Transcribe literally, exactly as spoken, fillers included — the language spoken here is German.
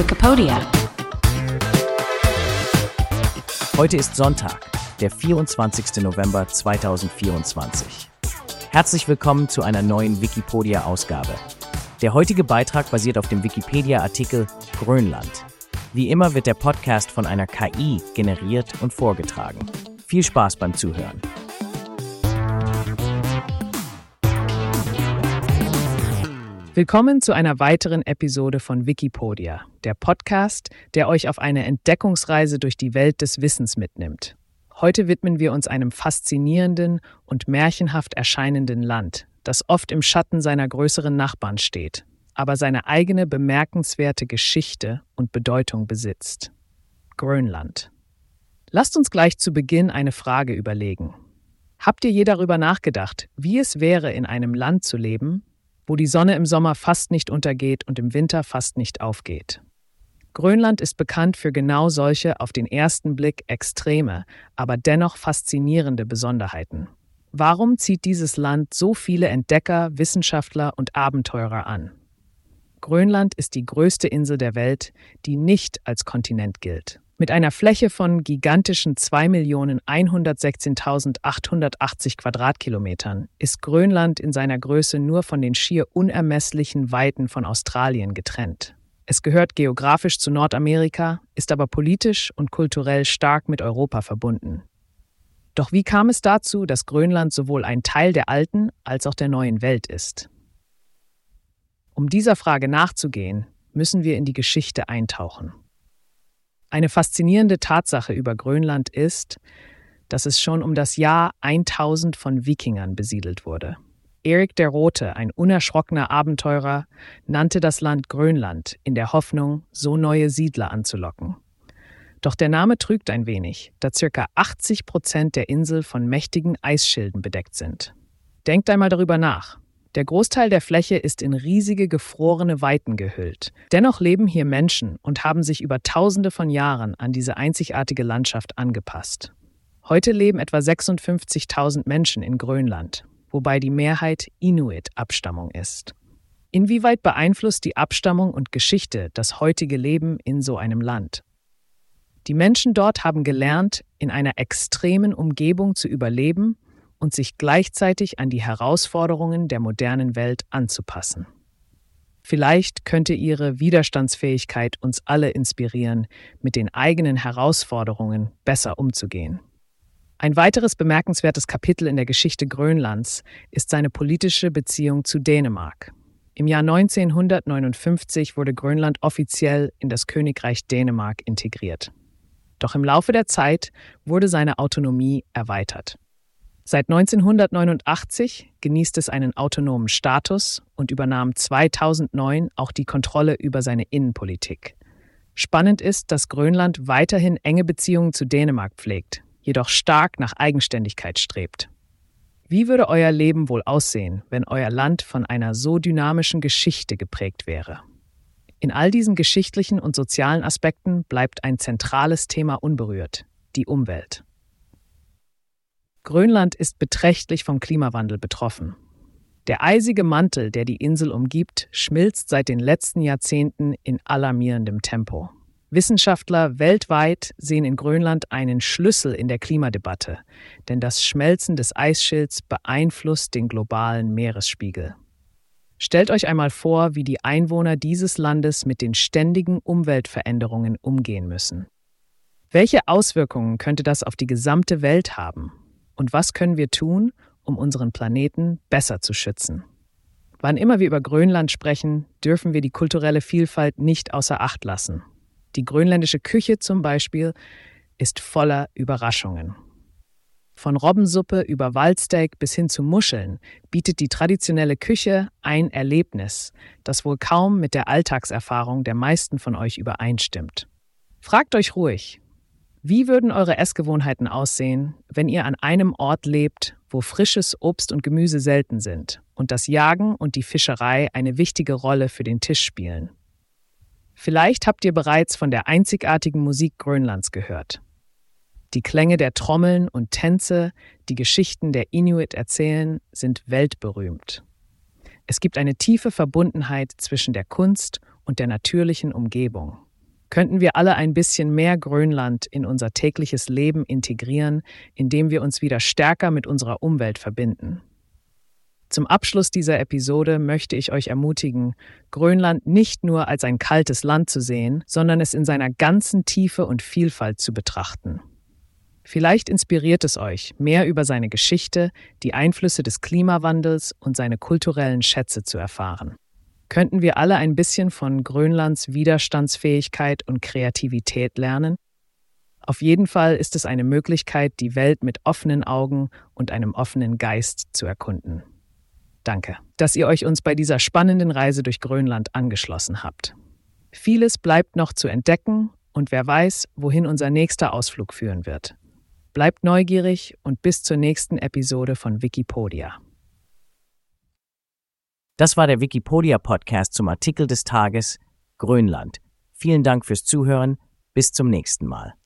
Wikipedia. Heute ist Sonntag, der vierundzwanzigster November zweitausendvierundzwanzig. Herzlich willkommen zu einer neuen Wikipedia-Ausgabe. Der heutige Beitrag basiert auf dem Wikipedia-Artikel Grönland. Wie immer wird der Podcast von einer K I generiert und vorgetragen. Viel Spaß beim Zuhören. Willkommen zu einer weiteren Episode von Wikipedia, der Podcast, der euch auf eine Entdeckungsreise durch die Welt des Wissens mitnimmt. Heute widmen wir uns einem faszinierenden und märchenhaft erscheinenden Land, das oft im Schatten seiner größeren Nachbarn steht, aber seine eigene bemerkenswerte Geschichte und Bedeutung besitzt. Grönland. Lasst uns gleich zu Beginn eine Frage überlegen. Habt ihr je darüber nachgedacht, wie es wäre, in einem Land zu leben, wo die Sonne im Sommer fast nicht untergeht und im Winter fast nicht aufgeht? Grönland ist bekannt für genau solche auf den ersten Blick extreme, aber dennoch faszinierende Besonderheiten. Warum zieht dieses Land so viele Entdecker, Wissenschaftler und Abenteurer an? Grönland ist die größte Insel der Welt, die nicht als Kontinent gilt. Mit einer Fläche von gigantischen zwei Millionen hundertsechzehntausendachthundertachtzig Quadratkilometern ist Grönland in seiner Größe nur von den schier unermesslichen Weiten von Australien getrennt. Es gehört geografisch zu Nordamerika, ist aber politisch und kulturell stark mit Europa verbunden. Doch wie kam es dazu, dass Grönland sowohl ein Teil der alten als auch der neuen Welt ist? Um dieser Frage nachzugehen, müssen wir in die Geschichte eintauchen. Eine faszinierende Tatsache über Grönland ist, dass es schon um das Jahr tausend von Wikingern besiedelt wurde. Erik der Rote, ein unerschrockener Abenteurer, nannte das Land Grönland in der Hoffnung, so neue Siedler anzulocken. Doch der Name trügt ein wenig, da ca. achtzig Prozent der Insel von mächtigen Eisschilden bedeckt sind. Denkt einmal darüber nach. Der Großteil der Fläche ist in riesige gefrorene Weiten gehüllt. Dennoch leben hier Menschen und haben sich über Tausende von Jahren an diese einzigartige Landschaft angepasst. Heute leben etwa sechsundfünfzigtausend Menschen in Grönland, wobei die Mehrheit Inuit-Abstammung ist. Inwieweit beeinflusst die Abstammung und Geschichte das heutige Leben in so einem Land? Die Menschen dort haben gelernt, in einer extremen Umgebung zu überleben und sich gleichzeitig an die Herausforderungen der modernen Welt anzupassen. Vielleicht könnte ihre Widerstandsfähigkeit uns alle inspirieren, mit den eigenen Herausforderungen besser umzugehen. Ein weiteres bemerkenswertes Kapitel in der Geschichte Grönlands ist seine politische Beziehung zu Dänemark. Im Jahr neunzehnhundertneunundfünfzig wurde Grönland offiziell in das Königreich Dänemark integriert. Doch im Laufe der Zeit wurde seine Autonomie erweitert. Seit neunzehnhundertneunundachtzig genießt es einen autonomen Status und übernahm zweitausendneun auch die Kontrolle über seine Innenpolitik. Spannend ist, dass Grönland weiterhin enge Beziehungen zu Dänemark pflegt, jedoch stark nach Eigenständigkeit strebt. Wie würde euer Leben wohl aussehen, wenn euer Land von einer so dynamischen Geschichte geprägt wäre? In all diesen geschichtlichen und sozialen Aspekten bleibt ein zentrales Thema unberührt: die Umwelt. Grönland ist beträchtlich vom Klimawandel betroffen. Der eisige Mantel, der die Insel umgibt, schmilzt seit den letzten Jahrzehnten in alarmierendem Tempo. Wissenschaftler weltweit sehen in Grönland einen Schlüssel in der Klimadebatte, denn das Schmelzen des Eisschilds beeinflusst den globalen Meeresspiegel. Stellt euch einmal vor, wie die Einwohner dieses Landes mit den ständigen Umweltveränderungen umgehen müssen. Welche Auswirkungen könnte das auf die gesamte Welt haben? Und was können wir tun, um unseren Planeten besser zu schützen? Wann immer wir über Grönland sprechen, dürfen wir die kulturelle Vielfalt nicht außer Acht lassen. Die grönländische Küche zum Beispiel ist voller Überraschungen. Von Robbensuppe über Waldsteak bis hin zu Muscheln bietet die traditionelle Küche ein Erlebnis, das wohl kaum mit der Alltagserfahrung der meisten von euch übereinstimmt. Fragt euch ruhig: Wie würden eure Essgewohnheiten aussehen, wenn ihr an einem Ort lebt, wo frisches Obst und Gemüse selten sind und das Jagen und die Fischerei eine wichtige Rolle für den Tisch spielen? Vielleicht habt ihr bereits von der einzigartigen Musik Grönlands gehört. Die Klänge der Trommeln und Tänze, die Geschichten der Inuit erzählen, sind weltberühmt. Es gibt eine tiefe Verbundenheit zwischen der Kunst und der natürlichen Umgebung. Könnten wir alle ein bisschen mehr Grönland in unser tägliches Leben integrieren, indem wir uns wieder stärker mit unserer Umwelt verbinden? Zum Abschluss dieser Episode möchte ich euch ermutigen, Grönland nicht nur als ein kaltes Land zu sehen, sondern es in seiner ganzen Tiefe und Vielfalt zu betrachten. Vielleicht inspiriert es euch, mehr über seine Geschichte, die Einflüsse des Klimawandels und seine kulturellen Schätze zu erfahren. Könnten wir alle ein bisschen von Grönlands Widerstandsfähigkeit und Kreativität lernen? Auf jeden Fall ist es eine Möglichkeit, die Welt mit offenen Augen und einem offenen Geist zu erkunden. Danke, dass ihr euch uns bei dieser spannenden Reise durch Grönland angeschlossen habt. Vieles bleibt noch zu entdecken und wer weiß, wohin unser nächster Ausflug führen wird. Bleibt neugierig und bis zur nächsten Episode von Wikipedia. Das war der Wikipedia-Podcast zum Artikel des Tages Grönland. Vielen Dank fürs Zuhören. Bis zum nächsten Mal.